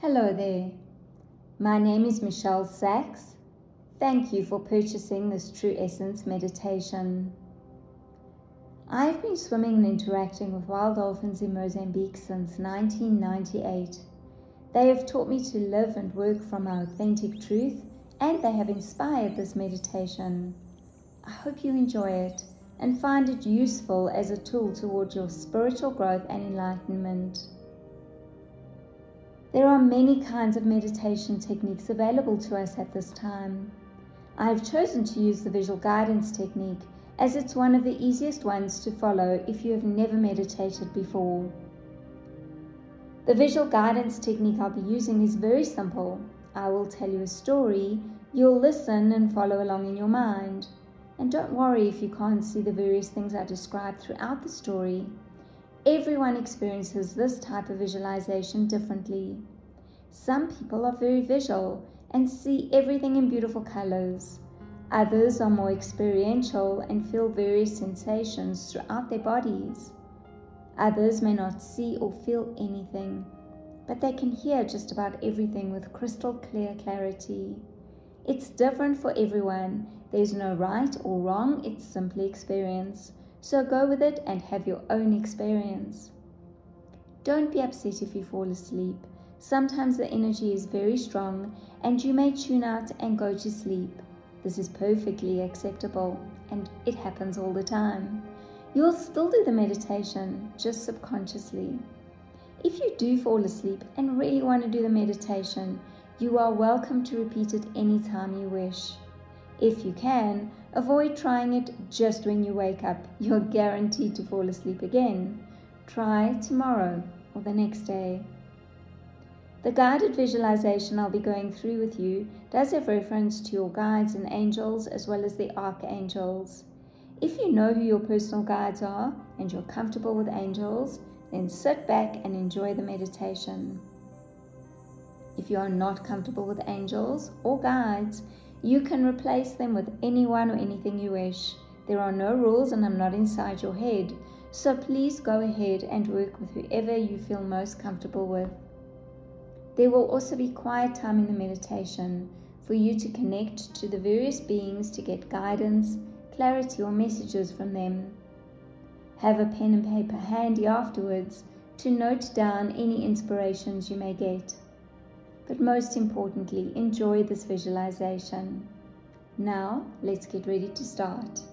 Hello there. My name is Michelle Sachs. Thank you for purchasing this True Essence meditation. I've been swimming and interacting with wild dolphins in Mozambique since 1998. They have taught me to live and work from my authentic truth, and they have inspired this meditation. I hope you enjoy it and find it useful as a tool towards your spiritual growth and enlightenment. There are many kinds of meditation techniques available to us at this time. I have chosen to use the visual guidance technique as it's one of the easiest ones to follow if you have never meditated before. The visual guidance technique I'll be using is very simple. I will tell you a story, you'll listen and follow along in your mind. And don't worry if you can't see the various things I describe throughout the story. Everyone experiences this type of visualization differently. Some people are very visual and see everything in beautiful colors. Others are more experiential and feel various sensations throughout their bodies. Others may not see or feel anything, but they can hear just about everything with crystal clear clarity. It's different for everyone. There's no right or wrong, it's simply experience. So go with it and have your own experience. Don't be upset if you fall asleep. Sometimes the energy is very strong and you may tune out and go to sleep. This is perfectly acceptable and it happens all the time. You'll still do the meditation, just subconsciously. If you do fall asleep and really want to do the meditation, you are welcome to repeat it anytime you wish. If you can, avoid trying it just when you wake up. You're guaranteed to fall asleep again. Try tomorrow or the next day. The guided visualization I'll be going through with you does have reference to your guides and angels as well as the archangels. If you know who your personal guides are and you're comfortable with angels, then sit back and enjoy the meditation. If you are not comfortable with angels or guides, you can replace them with anyone or anything you wish. There are no rules and I'm not inside your head, so please go ahead and work with whoever you feel most comfortable with. There will also be quiet time in the meditation for you to connect to the various beings to get guidance, clarity or messages from them. Have a pen and paper handy afterwards to note down any inspirations you may get. But most importantly, enjoy this visualization. Now, let's get ready to start.